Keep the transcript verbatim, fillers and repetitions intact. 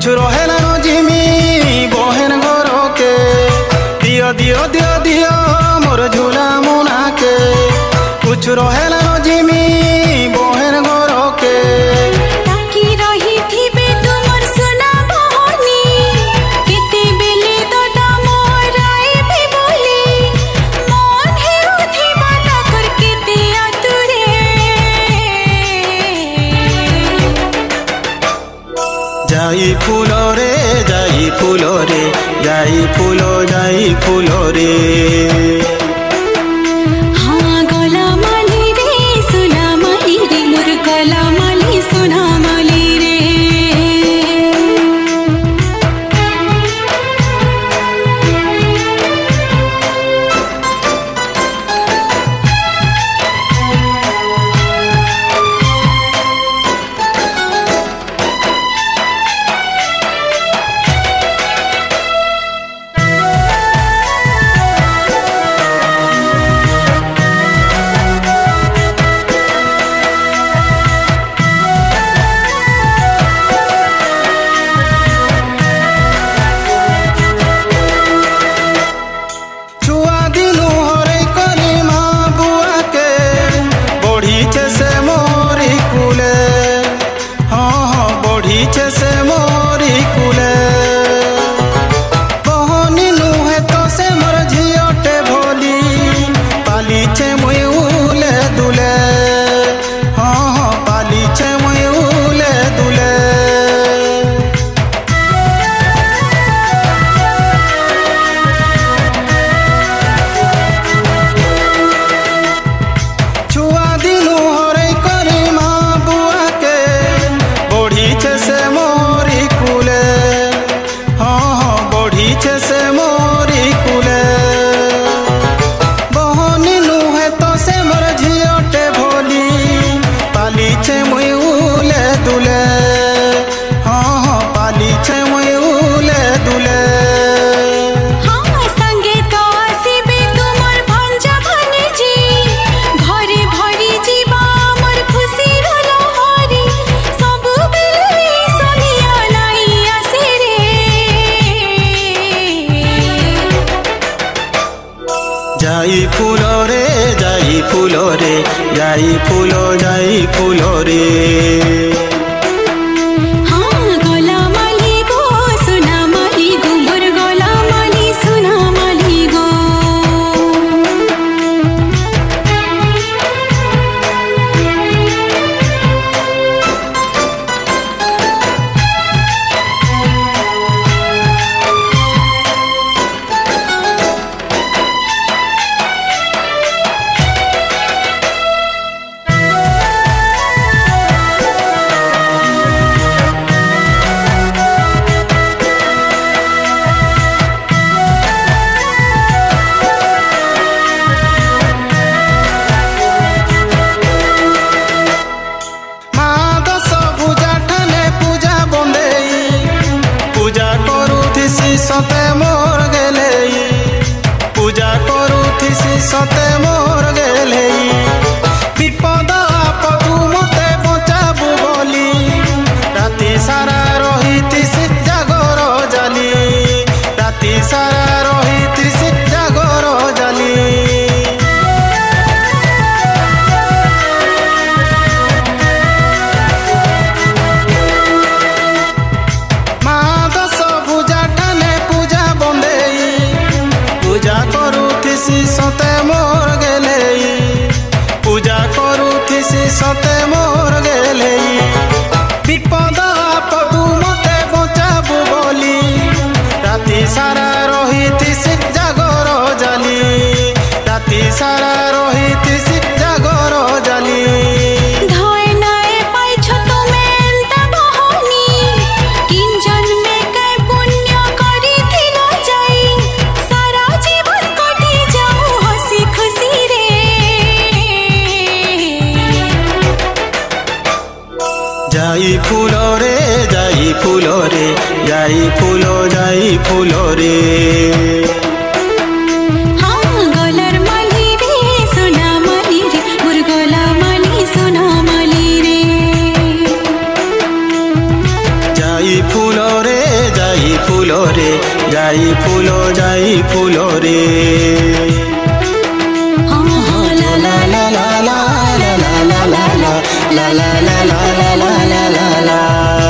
कुछ रहेला न जिमी बहन घर के दियो दियो दियो दियो मोर झूला मुना के कुछ रहेला न जिमी बहन घर के ताकी रही थिबे तुमर सुना बहनी केते बेले दादा मोर आइबे बोली मन हेउ थिबा ताकर केते आतुरे जाई फूलो रे जाई फूलो रे जाई फूलो जाई फूलो रे हाँ गला माली रे सुना माली रे मोर गला माली सुना माली रे से मोरी कुले कहनी नुहे तो से मोर झियोटे भोली पाली छे मुई उले दुले हाँ हाँ पाली छे मुई उले दुले छुआ दिनु हरे करी माँ बुआ के बढ़ी छे से मोरी कुले हाँ हाँ बढ़ी छे से मोरी कुले बहनी नुहे तो से मोर झियोटे भोली पाली छे मुई उले दुले हाँ हाँ पाली छे मुई उले दुले हाँ संगे तो आसीबे तुमर भंजा भनीजी घरे भरी जीवा मोर खुशी रलो हरी सब बेले सोनिया लाई आसे रे जाई फूलो रे जाई फूलो रे जाई फूलो जाई फूलो रे हाँ गला माली गो सुना माली गो मोर गला माली सुना माली गो सते मोर गेले पूजा करूथिसी सते मोर गेले विपद आपदु मते बचाबु बोली राति सारा रहिथिसी जागर जाली राति सारा रहिथिसी जागर जाली सते मोर गेले पूजा करूथिसी सते मोर गेले विपद आपदु मते बचाबु बोली राति सारा रहिथिसी जागर जाली राति सारा रहिथिसी जागर जाली धय नाए पाइछ तुमे एंता बहनी किन जन्मे काय पुण्य करिथिल जाई सारा जीवन कटि जाऊ हसी खुशी रे जाई फूलो रे जाई फूलो रे जाई फूलो जाई फूलो रे हाँ गलर माली रे सुना माली रे मोर गला माली सुना माली रे जाई फूलो रे ଯାଇ ଫୁଲ ଯାଇ ଫୁଲରେ ଲା ଲା ଲା ଲା ଲା ଲା ଲା ଲା ଲା ଲା ଲା ଲା ଲା ଲା ଲା ଲା